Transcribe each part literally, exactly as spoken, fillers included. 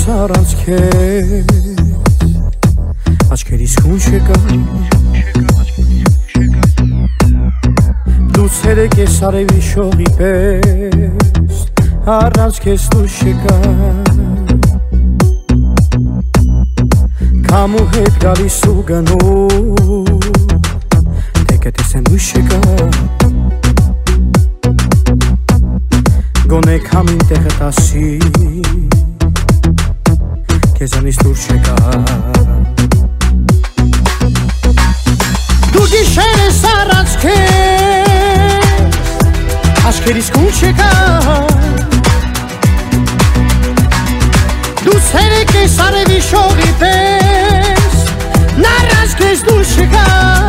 առանց քեզ աչքերիս հուն չկա լույսերը կես արևի շողի պես առանց քեզ դուրս չկա Քամու հետ գալիս ու գնում Թեկը տեսեմ լույս չկա Գոնե քամին տեղը տասի Քեզանից դուրս չկա Դու գիշեր ես առանց քեզ Աչքերիս հուն չկա Դու ցերեկ ես արևի շողի պես Նարած քեզ դուրս չկա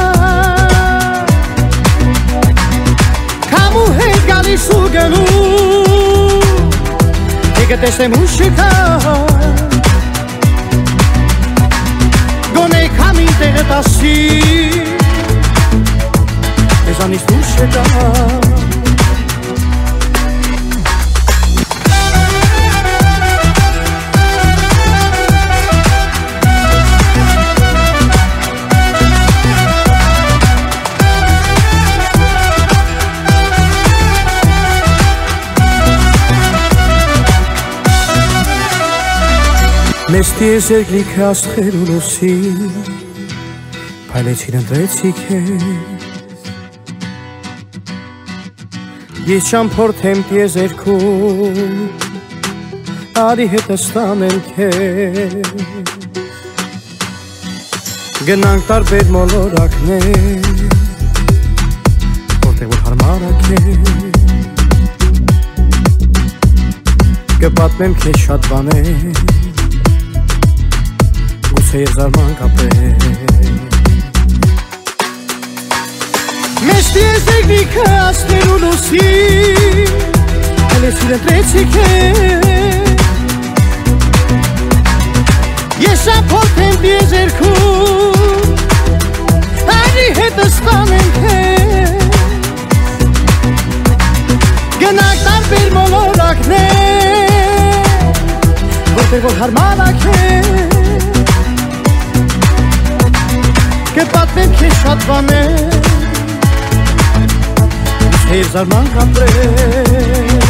Քամու հետ գալիս ու գնում Եկը տեսնեմ ու չկա Գոնե քամին տեղը տասի Քեզանից դուրս չկա Մեզ տիեզերք լիքը աստղեր ու լուսի Փայլեցին ընտրեցի քեզ Ես ճամփորդեմ տիեզերքում Արի հետս տանեմ քեզ Գնանք տարբեր մոլորակներ Որտեղ որ հարմար ա քեզ Կպատմեմ քեզ շատ բաներ Եվ զարման կապեր Մեզ տիեզերք լիքը աստղեր ու լուսի Հելեցին ընտրեցի քեզ Ես ճամփորդեմ տիեզերքում Արի հետս տանեմ քեզ Գնանք տարբեր մոլորակներ Որտեղ որ հարմար ա քեզ Կպատմեմ քեզ շատ բաներ Եվ զարման կապրել